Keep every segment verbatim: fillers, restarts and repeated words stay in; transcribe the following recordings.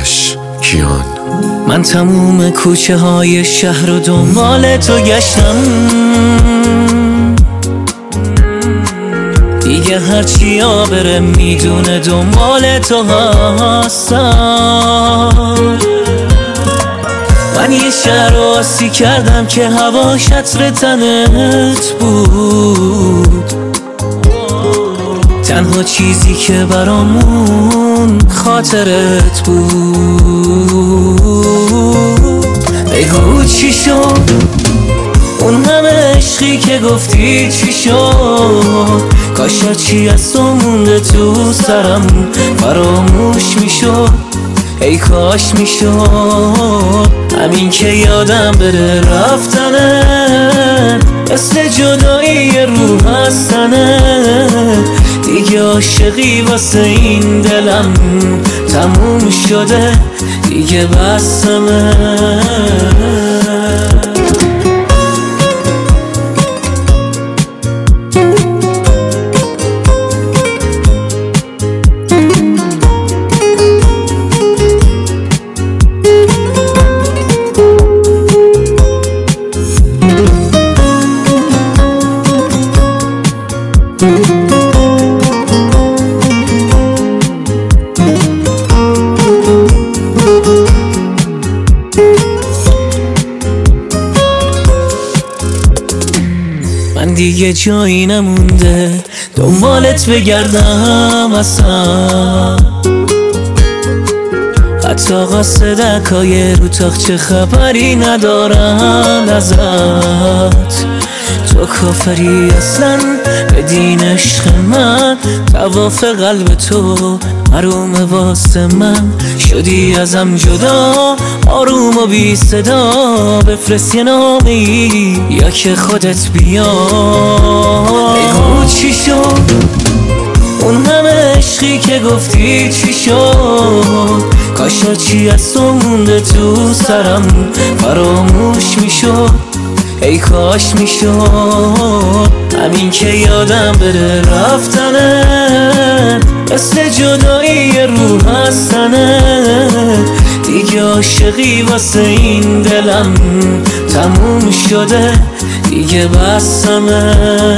کیان. من تموم کوچه های شهر و دنبال تو گشتم، دیگه هرچی ها بره میدونه دنبال تو هستم. من یه شهر آسی کردم که هواش عطر تنت بود، تنها چیزی که برامون خاطرت بود. بگو چی شد اون همه عشقی که گفتی چی شد؟ کاش چی از تو مونده تو سرم فراموش میشد، ای کاش میشد همین که یادم بره رفتنه، مثل جدایی روح هستنه. دیگه عاشقی واسه این دلم تموم شده، دیگه بسمه. من دیگه جایی نمونده دنبالت بگردم اصلا، حتی قاصدکای رو تاخچه خبری ندارن ازت. تو کافری اصلا به دین عشق من، طواف قلب تو حروم واسه من. شدی ازم جدا آروم و بی صدا، بفرست یه نامی یا که خودت بیا. بگو چی شد اون همه عشقی که گفتی چی شد؟ کاشا چی از تو مونده تو سرم فراموش میشد، ای کاش میشد همین که یادم بره رفتنه، مثل جدایی روح هستنه. دیگه عاشقی واسه این دلم تموم شده، دیگه بسمه.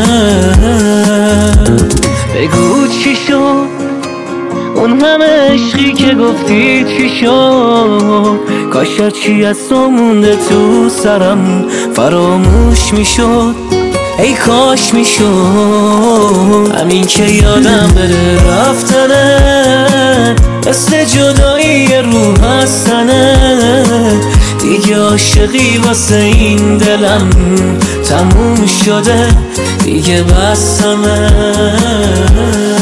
بگو چی شد اون همه عشقی که گفتی چی شد؟ کاش چی از تو مونده تو سرم فراموش میشد، ای کاش میشد همین که یادم بره رفتنه، مثل جدایی روح هستنه. دیگه عاشقی واسه این دلم تموم شده، دیگه بسمه.